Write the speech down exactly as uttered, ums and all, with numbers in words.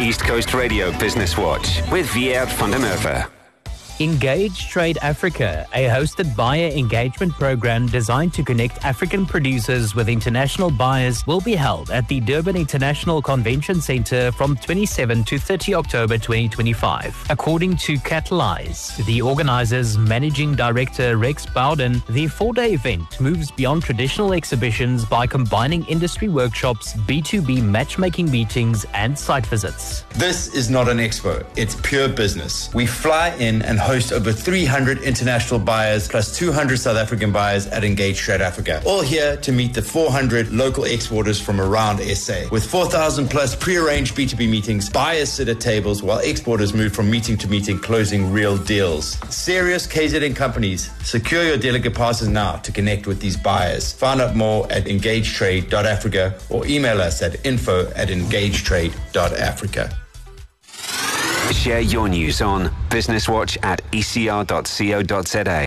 East Coast Radio Business Watch with Vier van der Merwe. Engage Trade Africa, a hosted buyer engagement program designed to connect African producers with international buyers, will be held at the Durban International Convention Centre from twenty-seventh to thirtieth October twenty twenty-five. According to Catalyze, the organizer's managing director Rex Bowden, the four-day event moves beyond traditional exhibitions by combining industry workshops, B two B matchmaking meetings, and site visits. This is not an expo, it's pure business. We fly in and host over three hundred international buyers plus two hundred South African buyers at Engage Trade Africa. All here to meet the four hundred local exporters from around S A. With four thousand plus pre-arranged B two B meetings, buyers sit at tables while exporters move from meeting to meeting, closing real deals. Serious K Z N companies, secure your delegate passes now to connect with these buyers. Find out more at engage trade dot africa or email us at info at engage trade dot africa. Share your news on Business Watch at e c r dot co dot za.